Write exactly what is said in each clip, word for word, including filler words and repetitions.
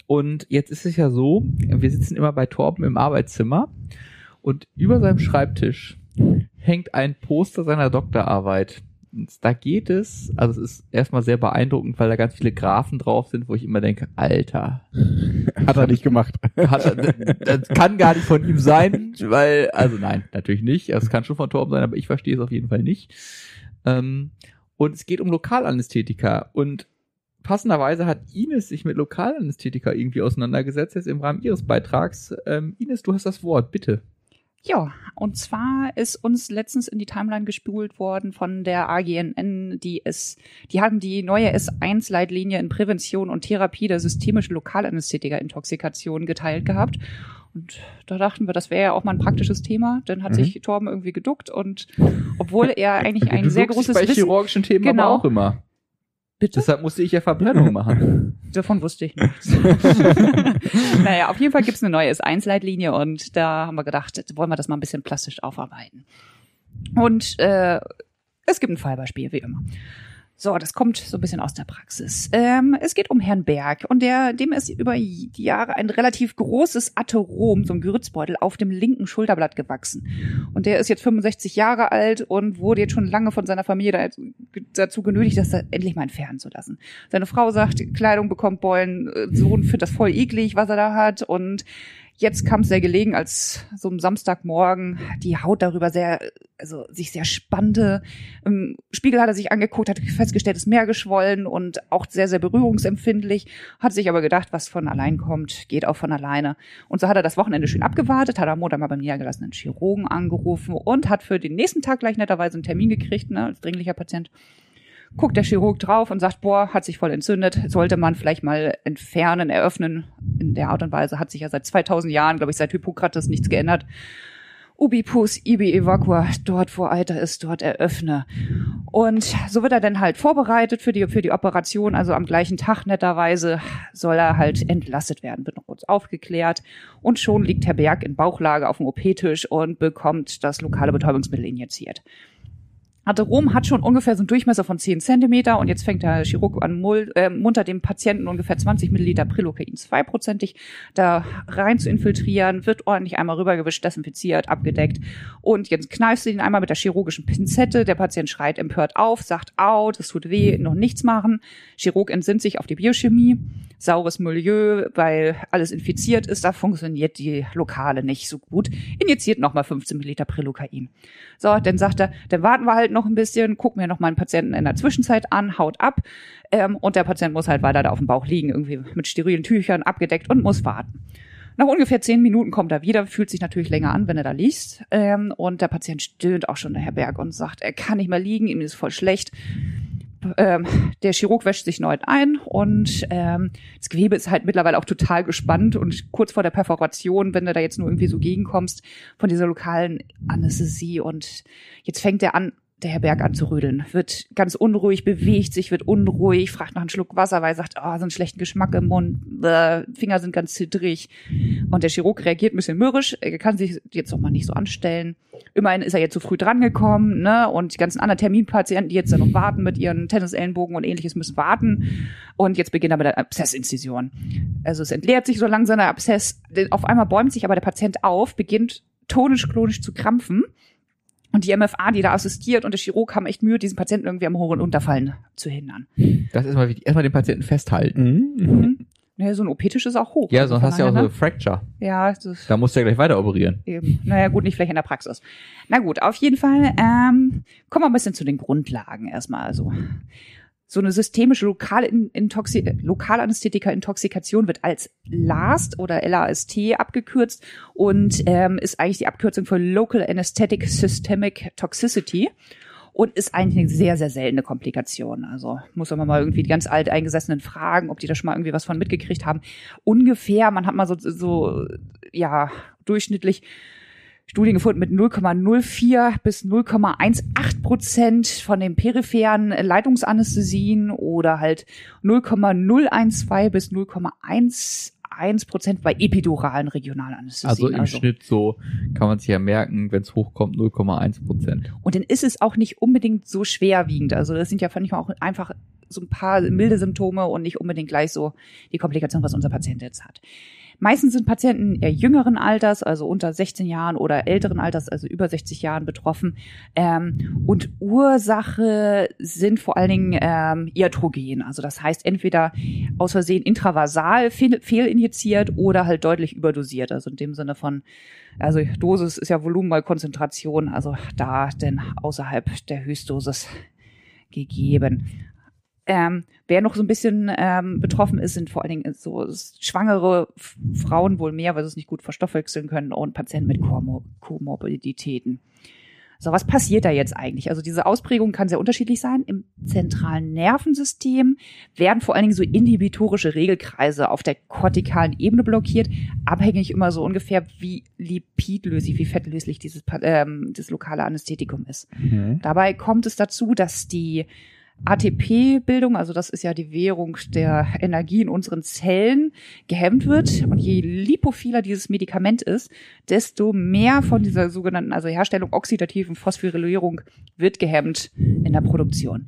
und jetzt ist es ja so, wir sitzen immer bei Torben im Arbeitszimmer und über seinem Schreibtisch hängt ein Poster seiner Doktorarbeit. Und da geht es, also es ist erstmal sehr beeindruckend, weil da ganz viele Graphen drauf sind, wo ich immer denke, Alter. Hat er nicht gemacht. Hat er, das kann gar nicht von ihm sein, weil, also nein, natürlich nicht. Es kann schon von Torben sein, aber ich verstehe es auf jeden Fall nicht. Ähm, und es geht um Lokalanästhetika. Und passenderweise hat Ines sich mit Lokalanästhetika irgendwie auseinandergesetzt, jetzt im Rahmen ihres Beitrags. Ähm, Ines, du hast das Wort, bitte. Ja, und zwar ist uns letztens in die Timeline gespult worden von der A G N N, die es, die haben die neue S eins Leitlinie in Prävention und Therapie der systemischen Lokalanästhetika-Intoxikation geteilt gehabt. Und da dachten wir, das wäre ja auch mal ein praktisches Thema. Dann hat mhm. sich Torben irgendwie geduckt und obwohl er eigentlich ein du sehr großes bei Wissen... chirurgischen Themen genau, aber auch immer. Bitte? Deshalb musste ich ja Verbrennung machen. Davon wusste ich nichts. Naja, auf jeden Fall gibt's eine neue S eins Leitlinie und da haben wir gedacht, jetzt wollen wir das mal ein bisschen plastisch aufarbeiten. Und äh, es gibt ein Fallbeispiel, wie immer. So, das kommt so ein bisschen aus der Praxis. Ähm, es geht um Herrn Berg und der, dem ist über die Jahre ein relativ großes Atherom, so ein Grützbeutel, auf dem linken Schulterblatt gewachsen. Und der ist jetzt fünfundsechzig Jahre alt und wurde jetzt schon lange von seiner Familie dazu genötigt, das endlich mal entfernen zu lassen. Seine Frau sagt, Kleidung bekommt Beulen, Sohn findet das voll eklig, was er da hat, und jetzt kam es sehr gelegen, als so am Samstagmorgen die Haut darüber sehr, also sich sehr spannte. Im Spiegel hat er sich angeguckt, hat festgestellt, ist mehr geschwollen und auch sehr, sehr berührungsempfindlich, hat sich aber gedacht, was von allein kommt, geht auch von alleine. Und so hat er das Wochenende schön abgewartet, hat am Montag mal beim niedergelassenen Chirurgen angerufen und hat für den nächsten Tag gleich netterweise einen Termin gekriegt, ne, als dringlicher Patient. Guckt der Chirurg drauf und sagt, boah, hat sich voll entzündet, sollte man vielleicht mal entfernen, eröffnen. In der Art und Weise hat sich ja seit zweitausend Jahren, glaube ich, seit Hippokrates nichts geändert. Ubi pus, ibi evacua, dort wo Eiter ist, dort eröffne. Und so wird er dann halt vorbereitet für die, für die Operation, also am gleichen Tag netterweise soll er halt entlastet werden, wird noch kurz aufgeklärt und schon liegt Herr Berg in Bauchlage auf dem O P-Tisch und bekommt das lokale Betäubungsmittel injiziert. Atherom hat schon ungefähr so einen Durchmesser von zehn Zentimeter und jetzt fängt der Chirurg an, mul- äh, munter dem Patienten ungefähr zwanzig Milliliter Prilokain zwei prozentig da rein zu infiltrieren, wird ordentlich einmal rübergewischt, desinfiziert, abgedeckt und jetzt kneifst du ihn einmal mit der chirurgischen Pinzette, der Patient schreit empört auf, sagt, au, das tut weh, noch nichts machen. Chirurg entsinnt sich auf die Biochemie, saures Milieu, weil alles infiziert ist, da funktioniert die Lokale nicht so gut, injiziert nochmal fünfzehn Milliliter Prilokain. So, dann sagt er, dann warten wir halt noch ein bisschen, gucken wir noch mal einen Patienten in der Zwischenzeit an, haut ab ähm, und der Patient muss halt weiter da auf dem Bauch liegen, irgendwie mit sterilen Tüchern abgedeckt und muss warten. Nach ungefähr zehn Minuten kommt er wieder, fühlt sich natürlich länger an, wenn er da liegt ähm, und der Patient stöhnt auch schon, der Herr Berg, und sagt, er kann nicht mehr liegen, ihm ist voll schlecht. Ähm, der Chirurg wäscht sich erneut ein und ähm, das Gewebe ist halt mittlerweile auch total gespannt und kurz vor der Perforation, wenn du da jetzt nur irgendwie so gegenkommst von dieser lokalen Anästhesie, und jetzt fängt er an, der Herr Berg an zu rödeln, wird ganz unruhig, bewegt sich, wird unruhig, fragt nach einem Schluck Wasser, weil er sagt, oh, so einen schlechten Geschmack im Mund, äh, Finger sind ganz zittrig. Und der Chirurg reagiert ein bisschen mürrisch, er kann sich jetzt noch mal nicht so anstellen. Immerhin ist er jetzt zu früh drangekommen, ne? Und die ganzen anderen Terminpatienten, die jetzt da noch warten mit ihren Tennisellenbogen und ähnliches, müssen warten. Und jetzt beginnt er mit der Abszessinzision. Also es entleert sich so langsam der Abszess. Auf einmal bäumt sich aber der Patient auf, beginnt tonisch-klonisch zu krampfen. Und die M F A, die da assistiert, und der Chirurg haben echt Mühe, diesen Patienten irgendwie am Hoch- und Unterfallen zu hindern. Das ist mal wichtig. Erstmal den Patienten festhalten. Mhm. Mhm. Naja, so ein O P-Tisch ist auch hoch. Ja, also sonst hast du ja auch ne? so Fracture. Ja. Das da musst du ja gleich weiter operieren. Eben. Naja, gut, nicht vielleicht in der Praxis. Na gut, auf jeden Fall ähm, kommen wir ein bisschen zu den Grundlagen erstmal. Also so eine systemische Lokalintoxi- Lokalanästhetika-Intoxikation wird als L A S T oder L A S T abgekürzt und ähm, ist eigentlich die Abkürzung für Local Anesthetic Systemic Toxicity und ist eigentlich eine sehr, sehr seltene Komplikation. Also muss man mal irgendwie die ganz alteingesessenen fragen, ob die da schon mal irgendwie was von mitgekriegt haben. Ungefähr, man hat mal so, so ja, durchschnittlich Studien gefunden mit null Komma null vier bis null Komma achtzehn Prozent von den peripheren Leitungsanästhesien oder halt null Komma null zwölf bis null Komma elf Prozent bei epiduralen Regionalanästhesien. Also im also. Schnitt so kann man sich ja merken, wenn es hochkommt, null Komma eins Prozent. Und dann ist es auch nicht unbedingt so schwerwiegend. Also das sind ja manchmal auch einfach so ein paar milde Symptome und nicht unbedingt gleich so die Komplikation, was unser Patient jetzt hat. Meistens sind Patienten eher jüngeren Alters, also unter sechzehn Jahren oder älteren Alters, also über sechzig Jahren betroffen. Ähm, und Ursache sind vor allen Dingen ähm, iatrogen. Also das heißt entweder aus Versehen intravasal fehl, fehlinjiziert oder halt deutlich überdosiert. Also in dem Sinne von, also Dosis ist ja Volumen mal Konzentration, also da denn außerhalb der Höchstdosis gegeben. Ähm, wer noch so ein bisschen ähm, betroffen ist, sind vor allen Dingen so schwangere F- Frauen wohl mehr, weil sie es nicht gut verstoffwechseln können und Patienten mit Komor- Komorbiditäten. So, was passiert da jetzt eigentlich? Also diese Ausprägung kann sehr unterschiedlich sein. Im zentralen Nervensystem werden vor allen Dingen so inhibitorische Regelkreise auf der kortikalen Ebene blockiert, abhängig immer so ungefähr wie lipidlöslich, wie fettlöslich dieses ähm, das lokale Anästhetikum ist. Mhm. Dabei kommt es dazu, dass die A T P-Bildung, also das ist ja die Währung der Energie in unseren Zellen, gehemmt wird. Und je lipophiler dieses Medikament ist, desto mehr von dieser sogenannten, also Herstellung oxidativen Phosphorylierung wird gehemmt in der Produktion.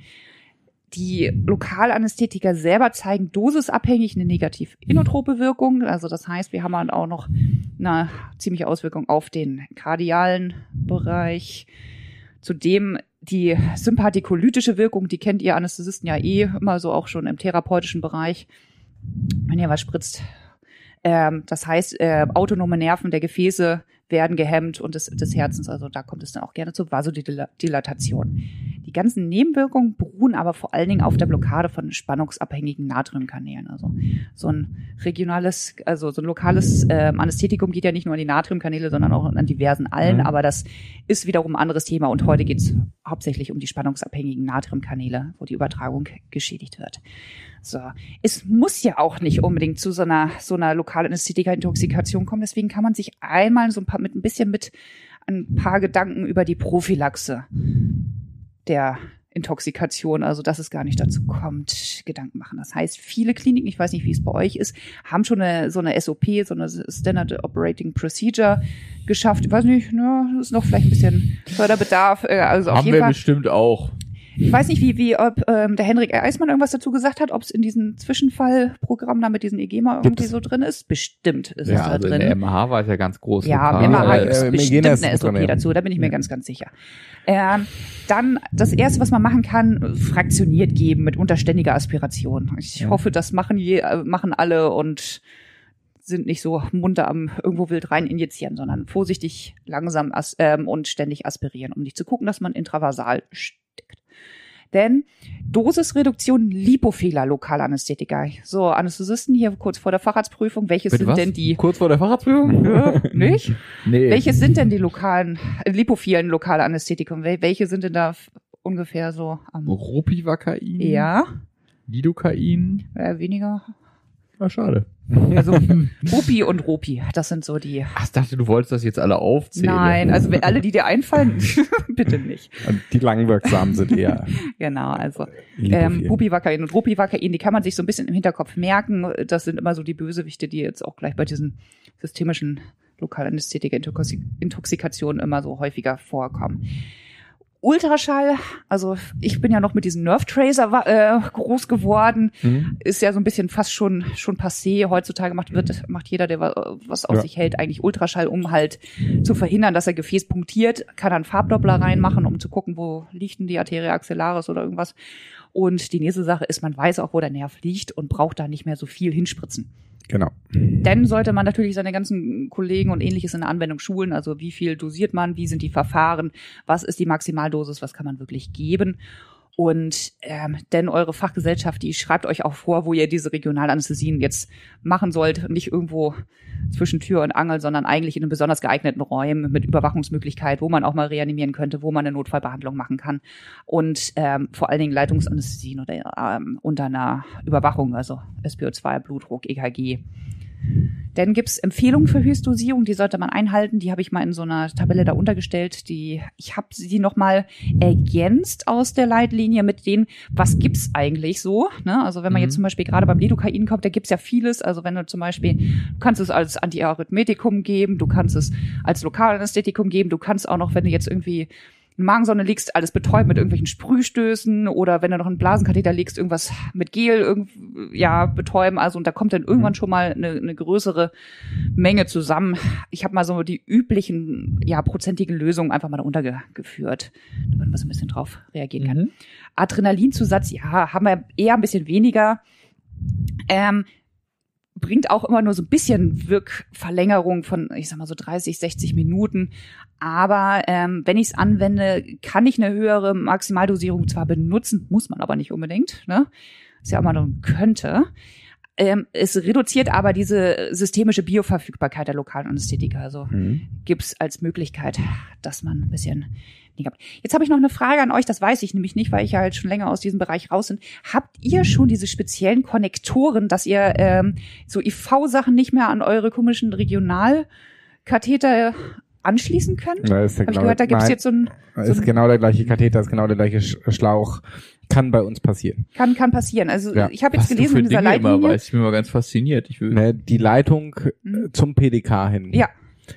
Die Lokalanästhetika selber zeigen dosisabhängig eine negativ inotrope Wirkung. Also das heißt, wir haben dann auch noch eine ziemliche Auswirkung auf den kardialen Bereich. Zudem die sympathikolytische Wirkung, die kennt ihr Anästhesisten ja eh immer so auch schon im therapeutischen Bereich, wenn ihr was spritzt. Ähm, das heißt, äh, autonome Nerven der Gefäße werden gehemmt und des, des Herzens, also da kommt es dann auch gerne zur Vasodilatation. Die ganzen Nebenwirkungen beruhen aber vor allen Dingen auf der Blockade von spannungsabhängigen Natriumkanälen. Also so ein regionales, also so ein lokales äh, Anästhetikum geht ja nicht nur an die Natriumkanäle, sondern auch an diversen Allen, mhm. aber das ist wiederum ein anderes Thema und heute geht es hauptsächlich um die spannungsabhängigen Natriumkanäle, wo die Übertragung geschädigt wird. So, es muss ja auch nicht unbedingt zu so einer so einer lokalen Anästhetika-Intoxikation kommen, deswegen kann man sich einmal so ein paar mit ein bisschen mit ein paar Gedanken über die Prophylaxe der Intoxikation, also dass es gar nicht dazu kommt, Gedanken machen. Das heißt, viele Kliniken, ich weiß nicht, wie es bei euch ist, haben schon eine, so eine S O P, so eine Standard Operating Procedure geschafft. Ich weiß nicht, ne, ist noch vielleicht ein bisschen Förderbedarf. Äh, also auf haben jeden wir Fall. bestimmt auch. Ich weiß nicht, wie, wie ob ähm, der Henrik Eismann irgendwas dazu gesagt hat, ob es in diesem Zwischenfallprogramm da mit diesen E G M A irgendwie Gibt's? so drin ist. Bestimmt ist Ja, es da also drin. in der M H war es ja ganz groß. Ja, lokal. im M H äh, gibt es äh, bestimmt Megena ist eine S O P drin, ja. dazu, da bin ich mir Ja. ganz, ganz sicher. Ähm, dann das Erste, was man machen kann, fraktioniert geben mit unterständiger Aspiration. Ich Ja. hoffe, das machen, je, äh, machen alle und sind nicht so munter am irgendwo wild rein injizieren, sondern vorsichtig, langsam as- ähm, und ständig aspirieren, um nicht zu gucken, dass man intravasal steckt. Denn Dosisreduktion lipophiler Lokalanästhetika. So, Anästhesisten hier kurz vor der Facharztprüfung. Welches Bitte sind was? denn die? Kurz vor der Fahrradprüfung? Ja, nicht? Nee. Welches sind denn die lokalen, äh, lipophilen Lokalanästhetikum? Wel welche sind denn da f- ungefähr so am? Ropivacain? Ja, Lidocain? äh, weniger. Ah, schade. Also Rupi und Ropi, das sind so die. Ach, ich dachte, du wolltest das jetzt alle aufzählen. Nein, also wenn alle, die dir einfallen, bitte nicht. Und die langwirksamen sind eher Genau, also lipophil. ähm, Bupivacain und Ropivacain, die kann man sich so ein bisschen im Hinterkopf merken. Das sind immer so die Bösewichte, die jetzt auch gleich bei diesen systemischen Lokalanästhetika-Intoxikationen immer so häufiger vorkommen. Ultraschall, also ich bin ja noch mit diesem Nerve Tracer äh, groß geworden, Mhm. ist ja so ein bisschen fast schon schon passé. Heutzutage macht wird macht jeder, der wa- was aus Ja. sich hält, eigentlich Ultraschall, um halt zu verhindern, dass er Gefäß punktiert, kann dann Farbdoppler reinmachen, um zu gucken, wo liegt denn die Arteria axillaris oder irgendwas. Und die nächste Sache ist, man weiß auch, wo der Nerv liegt und braucht da nicht mehr so viel hinspritzen. Genau. Dann sollte man natürlich seine ganzen Kollegen und Ähnliches in der Anwendung schulen. Also wie viel dosiert man, wie sind die Verfahren, was ist die Maximaldosis, was kann man wirklich geben. Und ähm, denn eure Fachgesellschaft, die schreibt euch auch vor, wo ihr diese Regionalanästhesien jetzt machen sollt. Nicht irgendwo zwischen Tür und Angel, sondern eigentlich in einem besonders geeigneten Räumen mit Überwachungsmöglichkeit, wo man auch mal reanimieren könnte, wo man eine Notfallbehandlung machen kann. Und ähm, vor allen Dingen Leitungsanästhesien oder ähm, unter einer Überwachung, also S P O zwei, Blutdruck, E K G. Dann gibt's Empfehlungen für Höchstdosierung, die sollte man einhalten. Die habe ich mal in so einer Tabelle da untergestellt. Die, ich habe sie nochmal ergänzt aus der Leitlinie mit denen, was gibt's eigentlich so. Ne? Also wenn man Mhm. jetzt zum Beispiel gerade beim Lidocain kommt, da gibt's ja vieles. Also wenn du zum Beispiel, du kannst es als Antiarrhythmetikum geben, du kannst es als Lokalanästhetikum geben, du kannst auch noch, wenn du jetzt irgendwie Magensonde legst, alles betäubt mit irgendwelchen Sprühstößen oder wenn du noch einen Blasenkatheter legst, irgendwas mit Gel irgend, ja, betäuben. Also und da kommt dann irgendwann mhm. schon mal eine, eine größere Menge zusammen. Ich habe mal so die üblichen, ja, prozentigen Lösungen einfach mal darunter ge- geführt, damit man so ein bisschen drauf reagieren kann. Mhm. Adrenalinzusatz, ja, haben wir eher ein bisschen weniger. Ähm, bringt auch immer nur so ein bisschen Wirkverlängerung von, ich sag mal so dreißig, sechzig Minuten. Aber ähm, wenn ich es anwende, kann ich eine höhere Maximaldosierung zwar benutzen, muss man aber nicht unbedingt. Ne? Ist ja auch mal nur könnte. Ähm, es reduziert aber diese systemische Bioverfügbarkeit der lokalen Anästhetika. Also mhm. gibt's als Möglichkeit, dass man ein bisschen Jetzt habe ich noch eine Frage an euch, das weiß ich nämlich nicht, weil ich ja halt schon länger aus diesem Bereich raus bin. Habt ihr schon diese speziellen Konnektoren, dass ihr ähm, so I V-Sachen nicht mehr an eure komischen Regionalkatheter anschließen könnt? Ja, ist Hab genau, ich gehört, da gibt's nein, jetzt so ein... So ist ein, genau der gleiche Katheter, ist genau der gleiche Schlauch. Kann bei uns passieren. Kann kann passieren. Also ja. ich habe jetzt Was gelesen du für in dieser Dinge Leitlinie... immer weiß, ich bin mal ganz fasziniert. Ich will ne, die Leitung Mhm. zum P D K hin. Ja.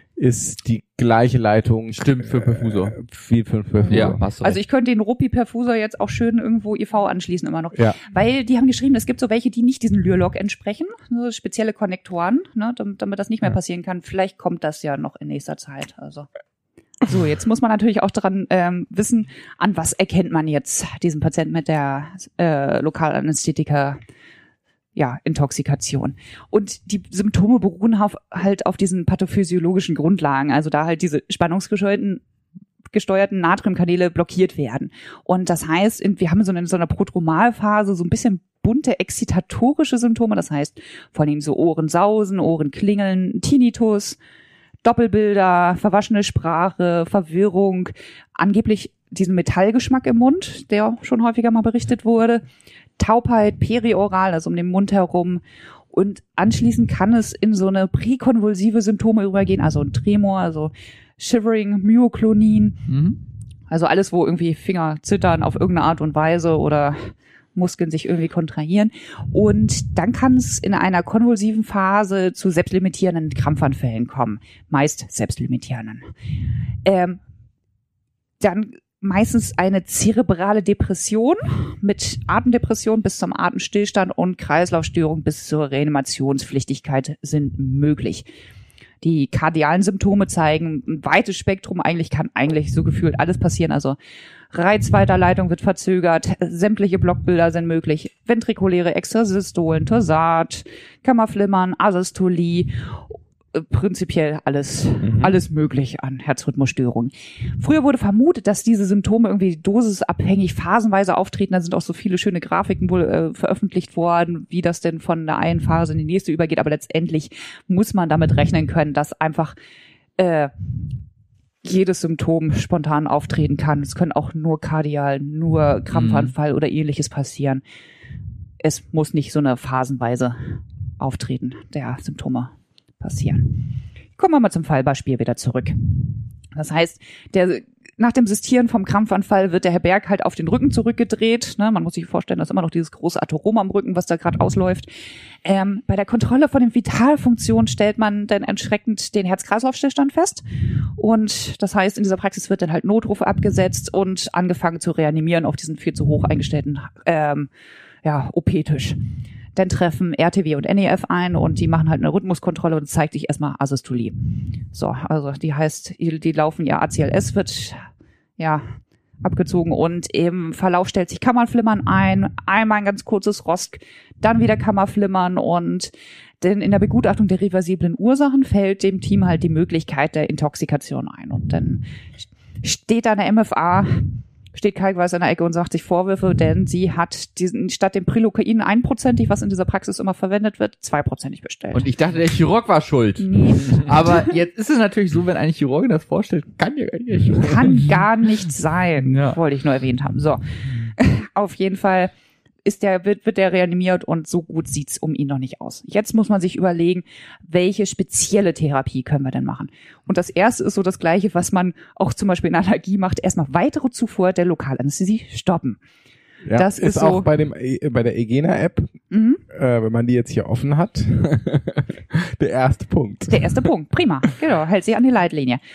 Ist die gleiche Leitung. Stimmt, für Perfusor. Äh, wie für Perfusor. Ja, hast du Also recht. ich könnte den Ruppi-Perfusor jetzt auch schön irgendwo I V anschließen immer noch. Ja. Weil die haben geschrieben, es gibt so welche, die nicht diesen Lürlock entsprechen, so spezielle Konnektoren, ne, damit, damit das nicht mehr Ja. passieren kann. Vielleicht kommt das ja noch in nächster Zeit. Also so, jetzt muss man natürlich auch daran ähm, wissen, an was erkennt man jetzt diesen Patienten mit der äh, Lokalanästhetika ja, Intoxikation. Und die Symptome beruhen auf, halt auf diesen pathophysiologischen Grundlagen, also da halt diese spannungsgesteuerten gesteuerten Natriumkanäle blockiert werden. Und das heißt, wir haben so in so einer Prodromalphase so ein bisschen bunte exzitatorische Symptome, das heißt vor allem so Ohrensausen, Ohrenklingeln, Tinnitus, Doppelbilder, verwaschene Sprache, Verwirrung, angeblich diesen Metallgeschmack im Mund, der schon häufiger mal berichtet wurde, Taubheit, perioral, also um den Mund herum. Und anschließend kann es in so eine präkonvulsive Symptome übergehen, also ein Tremor, also Shivering, Myoklonin, Mhm. also alles, wo irgendwie Finger zittern auf irgendeine Art und Weise oder Muskeln sich irgendwie kontrahieren. Und dann kann es in einer konvulsiven Phase zu selbstlimitierenden Krampfanfällen kommen, meist selbstlimitierenden. Ähm, dann meistens eine zerebrale Depression mit Atemdepression bis zum Atemstillstand und Kreislaufstörung bis zur Reanimationspflichtigkeit sind möglich. Die kardialen Symptome zeigen ein weites Spektrum. Eigentlich kann eigentlich so gefühlt alles passieren. Also Reizweiterleitung wird verzögert, sämtliche Blockbilder sind möglich, ventrikuläre Extrasystolen, Torsat, Kammerflimmern, Asystolie, prinzipiell alles, mhm. alles möglich an Herzrhythmusstörungen. Früher wurde vermutet, dass diese Symptome irgendwie dosisabhängig phasenweise auftreten. Da sind auch so viele schöne Grafiken wohl äh, veröffentlicht worden, wie das denn von der einen Phase in die nächste übergeht. Aber letztendlich muss man damit rechnen können, dass einfach äh, jedes Symptom spontan auftreten kann. Es können auch nur kardial, nur Krampfanfall mhm. oder ähnliches passieren. Es muss nicht so eine phasenweise Auftreten der Symptome passieren. Kommen wir mal zum Fallbeispiel wieder zurück. Das heißt, der, nach dem Sistieren vom Krampfanfall wird der Herr Berg halt auf den Rücken zurückgedreht. Ne, man muss sich vorstellen, dass immer noch dieses große Atherom am Rücken, was da gerade ausläuft. Ähm, bei der Kontrolle von den Vitalfunktionen stellt man dann erschreckend den Herz-Kreislauf-Stillstand fest. Und das heißt, in dieser Praxis wird dann halt Notruf abgesetzt und angefangen zu reanimieren auf diesen viel zu hoch eingestellten ähm, ja, O P-Tisch. Dann treffen R T W und N E F ein und die machen halt eine Rhythmuskontrolle und zeigt sich erstmal Asystolie. So, also die heißt, die, die laufen, ja, A C L S wird ja abgezogen und im Verlauf stellt sich Kammerflimmern ein, einmal ein ganz kurzes Rosk, dann wieder Kammerflimmern und denn in der Begutachtung der reversiblen Ursachen fällt dem Team halt die Möglichkeit der Intoxikation ein und dann steht da eine M F A, steht kalkweiß in der Ecke und sagt sich Vorwürfe, denn sie hat diesen statt dem Prilokain einprozentig, was in dieser Praxis immer verwendet wird, zweiprozentig bestellt. Und ich dachte, der Chirurg war schuld. Nee. Aber jetzt ist es natürlich so, wenn eine Chirurgin das vorstellt, kann ja gar nicht. Kann gar nicht sein, Ja. wollte ich nur erwähnt haben. So, auf jeden Fall ist der, wird, wird der reanimiert und so gut sieht's um ihn noch nicht aus. Jetzt muss man sich überlegen, welche spezielle Therapie können wir denn machen? Und das erste ist so das Gleiche, was man auch zum Beispiel in Allergie macht, erstmal weitere Zufuhr der Lokalanästhesie stoppen. Ja, das ist, ist auch so, bei dem bei der Egena-App, mhm. äh, wenn man die jetzt hier offen hat, der erste Punkt. Der erste Punkt, prima, genau, hält sich an die Leitlinie.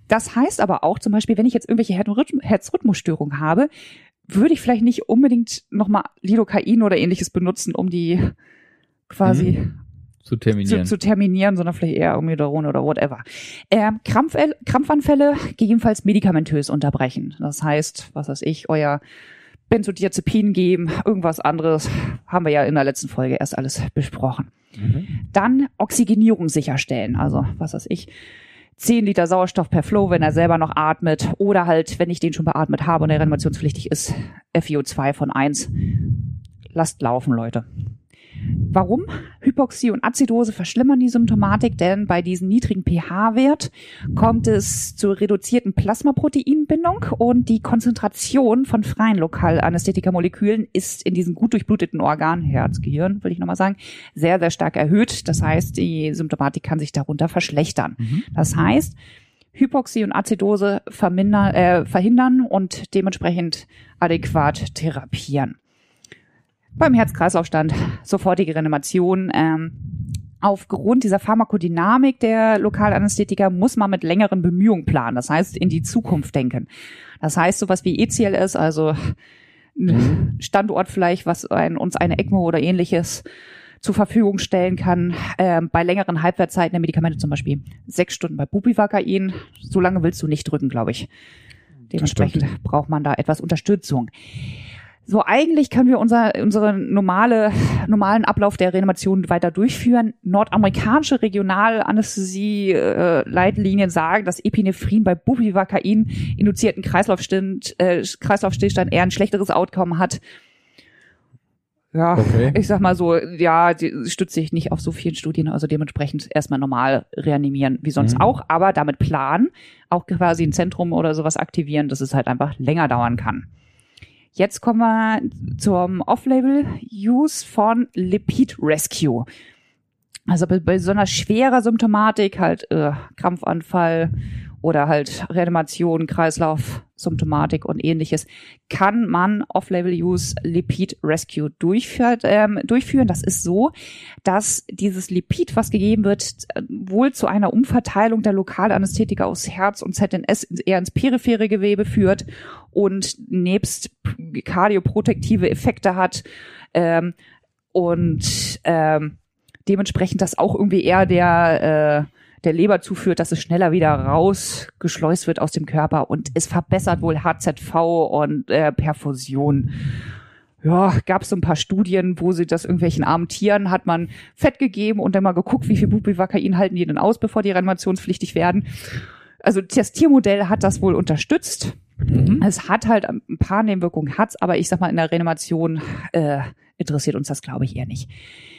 Das heißt aber auch zum Beispiel, wenn ich jetzt irgendwelche Herzrhythmusstörungen habe, würde ich vielleicht nicht unbedingt nochmal Lidocain oder ähnliches benutzen, um die quasi mhm. zu terminieren. Zu, zu terminieren, sondern vielleicht eher Omidron oder whatever. Ähm, Krampf, Krampfanfälle gegebenenfalls medikamentös unterbrechen. Das heißt, was weiß ich, euer Benzodiazepin geben, irgendwas anderes, haben wir ja in der letzten Folge erst alles besprochen. Mhm. Dann Oxygenierung sicherstellen, also was weiß ich, zehn Liter Sauerstoff per Flow, wenn er selber noch atmet, oder halt, wenn ich den schon beatmet habe und er reanimationspflichtig ist, F I O zwei von eins. Lasst laufen, Leute. Warum? Hypoxie und Azidose verschlimmern die Symptomatik, denn bei diesem niedrigen pH-Wert kommt es zur reduzierten Plasmaproteinbindung und die Konzentration von freien Lokalanästhetikamolekülen ist in diesen gut durchbluteten Organen, Herz, Gehirn, will ich nochmal sagen, sehr, sehr stark erhöht. Das heißt, die Symptomatik kann sich darunter verschlechtern. Mhm. Das heißt, Hypoxie und Azidose vermindern, äh, verhindern und dementsprechend adäquat therapieren. Beim Herz-Kreislauf-Stand sofortige Reanimation. Ähm, aufgrund dieser Pharmakodynamik der Lokalanästhetika muss man mit längeren Bemühungen planen. Das heißt, in die Zukunft denken. Das heißt, sowas wie E C L S, also ein Standort vielleicht, was ein, uns eine ECMO oder ähnliches zur Verfügung stellen kann. Ähm, bei längeren Halbwertzeiten der Medikamente, zum Beispiel sechs Stunden bei Bupivacain. So lange willst du nicht drücken, glaube ich. Dementsprechend braucht man da etwas Unterstützung. So, eigentlich können wir unser, unsere normale, normalen Ablauf der Reanimation weiter durchführen. Nordamerikanische Regionalanästhesie-Leitlinien äh, sagen, dass Epinephrin bei Bupivacain induzierten Kreislaufstillstand, äh, Kreislaufstillstand eher ein schlechteres Outcome hat. Ja, okay. Ich sag mal so, ja, die stützt sich nicht auf so vielen Studien, also dementsprechend erstmal normal reanimieren, wie sonst mhm. auch, aber damit planen, auch quasi ein Zentrum oder sowas aktivieren, dass es halt einfach länger dauern kann. Jetzt kommen wir zum Off-Label-Use von Lipid Rescue. Also bei besonders schwerer Symptomatik, halt äh, Krampfanfall oder halt Reanimation, Kreislauf-Symptomatik und ähnliches, kann man Off-Label-Use Lipid Rescue durchführt, ähm, durchführen. Das ist so, dass dieses Lipid, was gegeben wird, wohl zu einer Umverteilung der Lokalanästhetika aus Herz und Z N S eher ins periphere Gewebe führt und nebst kardioprotektive Effekte hat ähm, und ähm, dementsprechend das auch irgendwie eher der äh, der Leber zuführt, dass es schneller wieder rausgeschleust wird aus dem Körper und es verbessert wohl H Z V und äh, Perfusion. Ja, gab es so ein paar Studien, wo sie das irgendwelchen armen Tieren hat man Fett gegeben und dann mal geguckt, wie viel Bupivacain halten die denn aus, bevor die reanimationspflichtig werden. Also das Tiermodell hat das wohl unterstützt. Mhm. Es hat halt ein paar Nebenwirkungen, hat's, aber ich sag mal, in der Reanimation äh, interessiert uns das, glaube ich, eher nicht.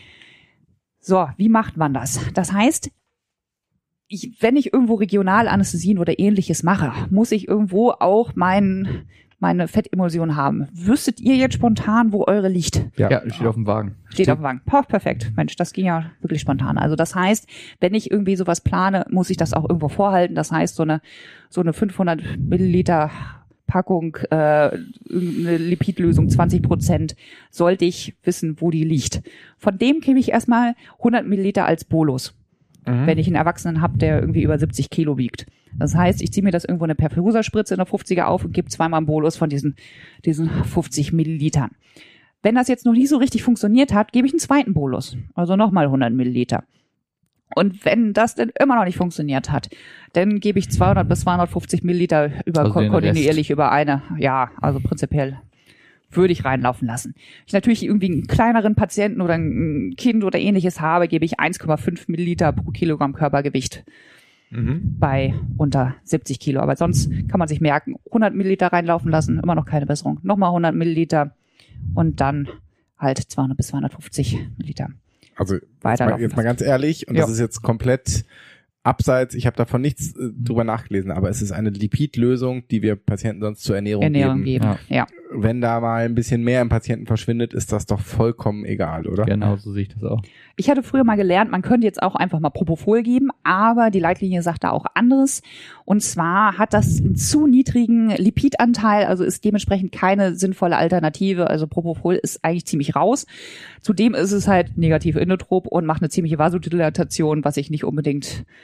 So, wie macht man das? Das heißt, ich, wenn ich irgendwo Regionalanästhesien oder ähnliches mache, muss ich irgendwo auch mein, meine Fettemulsion haben. Wüsstet ihr jetzt spontan, wo eure liegt? Ja, ja steht auf dem Wagen. Steht, steht auf dem Wagen. Poh, perfekt. Mensch, das ging ja wirklich spontan. Also das heißt, wenn ich irgendwie sowas plane, muss ich das auch irgendwo vorhalten. Das heißt, so eine, so eine fünfhundert Milliliter Packung, äh, eine Lipidlösung, zwanzig Prozent, sollte ich wissen, wo die liegt. Von dem gebe ich erstmal hundert Milliliter als Bolus. Wenn ich einen Erwachsenen habe, der irgendwie über siebzig Kilo wiegt. Das heißt, ich ziehe mir das irgendwo eine Perfuserspritze in der fünfziger auf und gebe zweimal einen Bolus von diesen, diesen fünfzig Millilitern. Wenn das jetzt noch nie so richtig funktioniert hat, gebe ich einen zweiten Bolus. Also nochmal hundert Milliliter. Und wenn das dann immer noch nicht funktioniert hat, dann gebe ich zweihundert bis zweihundertfünfzig Milliliter über, also kontinuierlich über eine, ja, also prinzipiell würde ich reinlaufen lassen. Wenn ich natürlich irgendwie einen kleineren Patienten oder ein Kind oder ähnliches habe, gebe ich eins Komma fünf Milliliter pro Kilogramm Körpergewicht mhm. bei unter siebzig Kilo. Aber sonst kann man sich merken, hundert Milliliter reinlaufen lassen, immer noch keine Besserung. Nochmal hundert Milliliter und dann halt zweihundert bis zweihundertfünfzig Milliliter. Also jetzt mal, jetzt mal ganz ehrlich, und ja. das ist jetzt komplett abseits, ich habe davon nichts äh, drüber nachgelesen, aber es ist eine Lipidlösung, die wir Patienten sonst zur Ernährung, Ernährung geben. geben. Ja. Ja. Wenn da mal ein bisschen mehr im Patienten verschwindet, ist das doch vollkommen egal, oder? Genau, so sehe ich das auch. Ich hatte früher mal gelernt, man könnte jetzt auch einfach mal Propofol geben, aber die Leitlinie sagt da auch anderes. Und zwar hat das einen zu niedrigen Lipidanteil, also ist dementsprechend keine sinnvolle Alternative. Also Propofol ist eigentlich ziemlich raus. Zudem ist es halt negativ inotrop und macht eine ziemliche Vasodilatation, was ich nicht unbedingt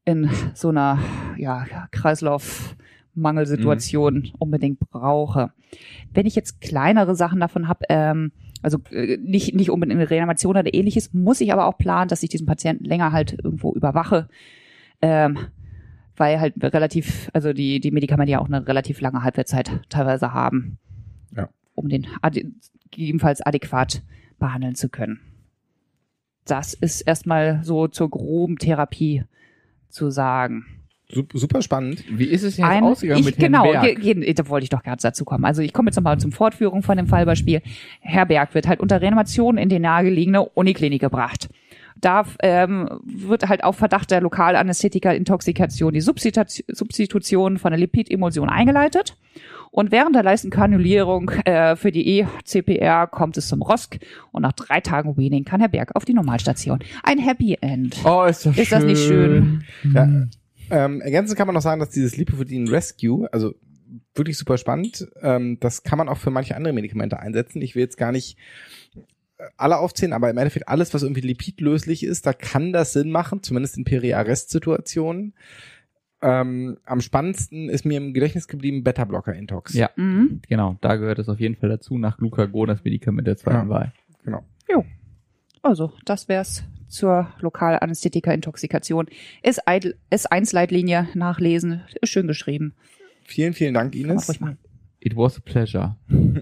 in so einer ja, Kreislaufmangelsituation mhm. unbedingt brauche. Wenn ich jetzt kleinere Sachen davon habe, ähm, also äh, nicht nicht unbedingt eine Reanimation oder ähnliches, muss ich aber auch planen, dass ich diesen Patienten länger halt irgendwo überwache, ähm, weil halt relativ, also die die Medikamente ja auch eine relativ lange Halbwertszeit teilweise haben, ja. um den ade- gegebenenfalls adäquat behandeln zu können. Das ist erstmal so zur groben Therapie zu sagen. Super spannend. Wie ist es jetzt Ein, ausgegangen ich, mit Herrn genau, Berg? Ge- ge- da wollte ich doch gerade dazu kommen. Also ich komme jetzt nochmal zum Fortführung von dem Fallbeispiel. Herr Berg wird halt unter Reanimation in die nahegelegene Uniklinik gebracht. Da ähm, wird halt auf Verdacht der Lokalanästhetika-Intoxikation die Substitu- Substitution von der Lipidemulsion eingeleitet. Und während der Leistenkanulierung äh, für die E C P R kommt es zum R O S C und nach drei Tagen Weaning kann Herr Berg auf die Normalstation. Ein Happy End. Oh, ist das Ist schön. das nicht schön? Ja, ähm, ergänzend kann man noch sagen, dass dieses Lipofudin Rescue, also wirklich super spannend, ähm, das kann man auch für manche andere Medikamente einsetzen. Ich will jetzt gar nicht alle aufzählen, aber im Endeffekt alles, was irgendwie lipidlöslich ist, da kann das Sinn machen, zumindest in Peri-Arrest-Situationen. Ähm, am spannendsten ist mir im Gedächtnis geblieben Beta-Blocker-Intox. Ja, Mhm. genau. Da gehört es auf jeden Fall dazu, nach Glucagon, das Medikament der zweiten Ja. Wahl. Genau. Jo. Also, das wär's zur Lokalanästhetika-Intoxikation. S eins Leitlinie nachlesen. Ist schön geschrieben. Vielen, vielen Dank, Kann man Ines. ruhig machen. It was a pleasure.